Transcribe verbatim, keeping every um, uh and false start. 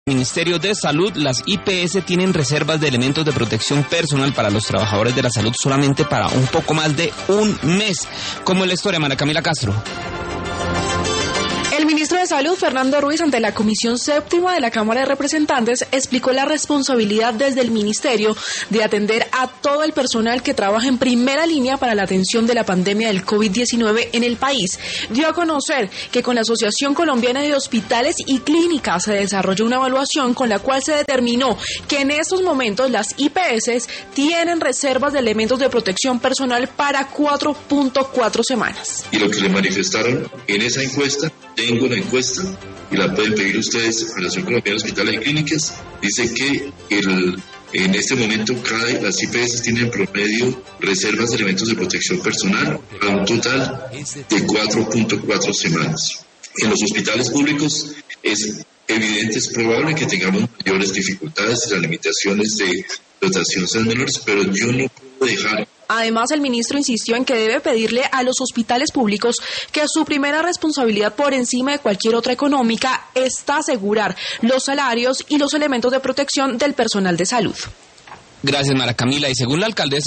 Ministerio de Salud, las I P S tienen reservas de elementos de protección personal para los trabajadores de la salud solamente para un poco más de un mes. ¿Cómo es la historia, María Camila Castro? El ministro de Salud, Fernando Ruiz, ante la Comisión Séptima de la Cámara de Representantes, explicó la responsabilidad desde el ministerio de atender a todo el personal que trabaja en primera línea para la atención de la pandemia del COVID diecinueve en el país. Dio a conocer que con la Asociación Colombiana de Hospitales y Clínicas se desarrolló una evaluación con la cual se determinó que en estos momentos las I P S tienen reservas de elementos de protección personal para cuatro punto cuatro semanas. Y lo que le manifestaron en esa encuesta, tengo la encuesta y la pueden pedir ustedes a la Asociación Colombiana de Hospitales y Clínicas, dice que el, en este momento cada, las I P S tienen en promedio reservas de elementos de protección personal a un total de cuatro punto cuatro semanas. En los hospitales públicos es evidente, es probable que tengamos mayores dificultades y las limitaciones de dotación sean menores, pero yo no puedo dejar. Además, el ministro insistió en que debe pedirle a los hospitales públicos que su primera responsabilidad por encima de cualquier otra económica está asegurar los salarios y los elementos de protección del personal de salud. Gracias, María Camila. Y según la alcaldesa